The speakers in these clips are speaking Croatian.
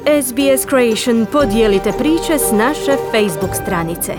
SBS Creation podijelite priče s naše Facebook stranice.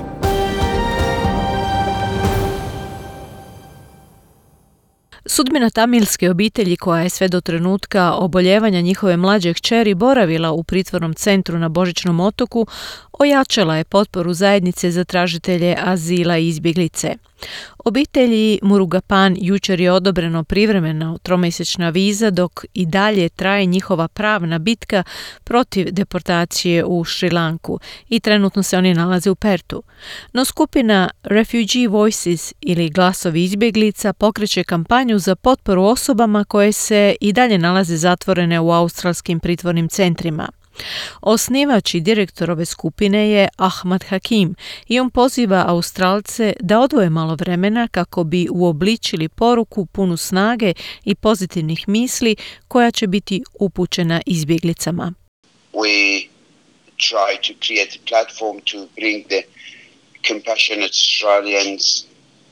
Sudbina tamilske obitelji koja je sve do trenutka oboljevanja njihove mlađe kćeri boravila u pritvornom centru na Božićnom otoku ojačala je potporu zajednice za tražitelje azila i izbjeglice. Obitelji Murugapan jučer je odobreno privremena tromjesečna viza dok i dalje traje njihova pravna bitka protiv deportacije u Šrilanku i trenutno se oni nalaze u Pertu. No skupina Refugee Voices ili glasovi izbjeglica pokreće kampanju za potporu osobama koje se i dalje nalaze zatvorene u australskim pritvornim centrima. Osnivač i direktor ove skupine je Ahmad Hakim i on poziva Australce da odvoje malo vremena kako bi uobličili poruku punu snage i pozitivnih misli koja će biti upućena izbjeglicama. We try to create a platform to bring the compassionate Australians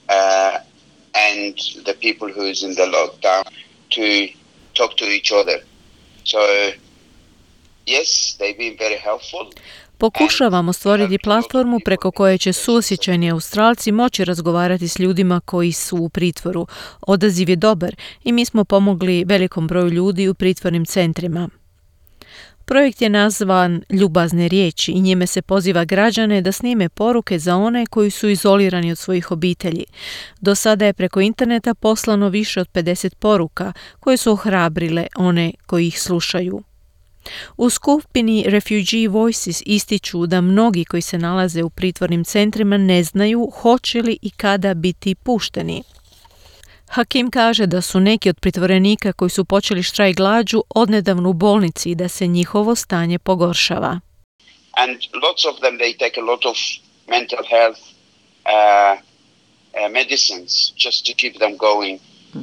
and the people who is in the lockdown to talk to each other. So yes, they've been very helpful. Pokušavamo stvoriti platformu preko koje će suosjećajni Australci moći razgovarati s ljudima koji su u pritvoru. Odaziv je dobar i mi smo pomogli velikom broju ljudi u pritvornim centrima. Projekt je nazvan Ljubazne riječi i njime se poziva građane da snime poruke za one koji su izolirani od svojih obitelji. Do sada je preko interneta poslano više od 50 poruka koje su ohrabrile one koji ih slušaju. U skupini Refugee Voices ističu da mnogi koji se nalaze u pritvornim centrima ne znaju hoće li i kada biti pušteni. Hakim kaže da su neki od pritvorenika koji su počeli štrajk glađu odnedavno u bolnici i da se njihovo stanje pogoršava. And lots of them, they take a lot of mental health medicines just to keep them going.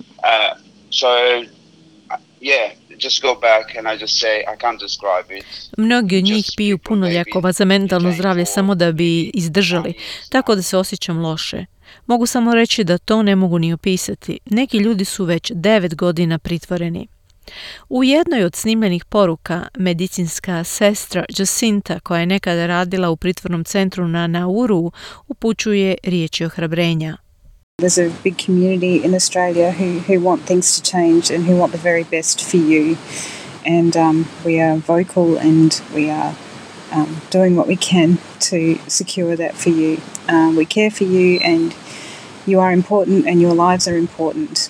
Just go back and I just say I can't describe it. Mnogi od njih piju puno lijekova za mentalno zdravlje samo da bi izdržali, tako da se osjećam loše. Mogu samo reći da to ne mogu ni opisati. Neki ljudi su već 9 godina pritvoreni. U jednoj od snimljenih poruka medicinska sestra Jacinta, koja je nekada radila u pritvornom centru na Nauru, upućuje riječi ohrabrenja. There's a big community in Australia who want things to change and who want the very best for you. And we are vocal and we are doing what we can to secure that for you. We care for you and you are important and your lives are important.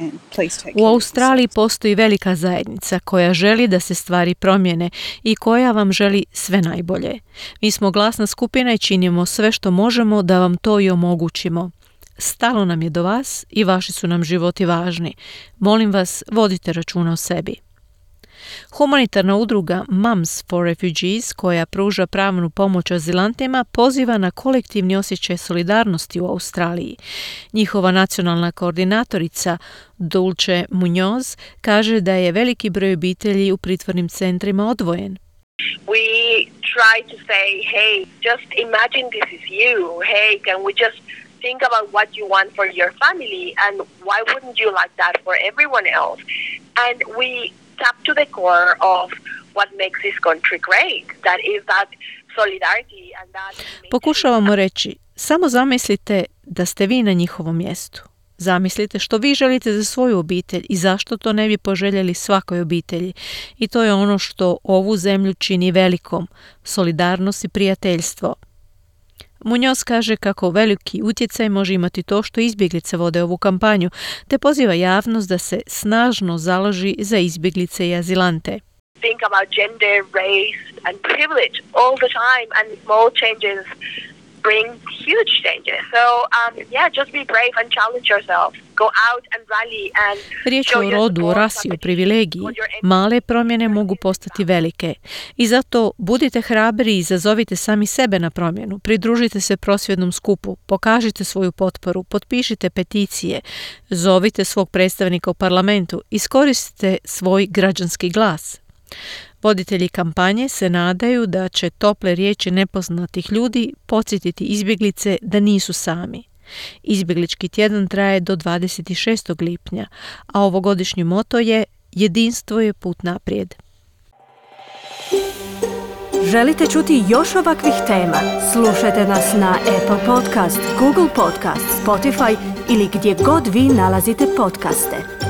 U Australiji postoji velika zajednica koja želi da se stvari promijene i koja vam želi sve najbolje. Mi smo glasna skupina i činimo sve što možemo da vam to i omogućimo. Stalo nam je do vas i vaši su nam životi važni. Molim vas, vodite računa o sebi. Humanitarna udruga Moms for Refugees, koja pruža pravnu pomoć azilantima, poziva na kolektivni osjećaj solidarnosti u Australiji. Njihova nacionalna koordinatorica Dulce Munoz kaže da je veliki broj obitelji u pritvornim centrima odvojen. We try to say, hey, just imagine this is you. Hey, can we just think about what you want for your family and why wouldn't you like that for everyone else? And we tap to the core of what makes this country great. That is that solidarity and that... Pokušavamo reći, samo zamislite da ste vi na njihovom mjestu. Zamislite što vi želite za svoju obitelj i zašto to ne bi poželjeli svakoj obitelji. I to je ono što ovu zemlju čini velikom, solidarnost i prijateljstvo. Munoz kaže kako veliki utjecaj može imati to što izbjeglice vode ovu kampanju, te poziva javnost da se snažno založi za izbjeglice i azilante. Think about gender, race and privilege all the time and small changes bring huge changes. So just be brave and challenge yourself. Go out and rally and riječ je o rodu, o rasi, o privilegiji. Male promjene mogu postati velike. I zato budite hrabri i izazovite sami sebe na promjenu. Pridružite se prosvjednom skupu, pokažite svoju potporu, potpišite peticije, zovite svog predstavnika u parlamentu, iskoristite svoj građanski glas. Voditelji kampanje se nadaju da će tople riječi nepoznatih ljudi podsjetiti izbjeglice da nisu sami. Izbjeglički tjedan traje do 26. lipnja, a ovogodišnji moto je Jedinstvo je put naprijed. Želite čuti još ovakvih tema? Slušajte nas na Apple Podcast, Google Podcast, Spotify ili gdje god vi nalazite podcaste.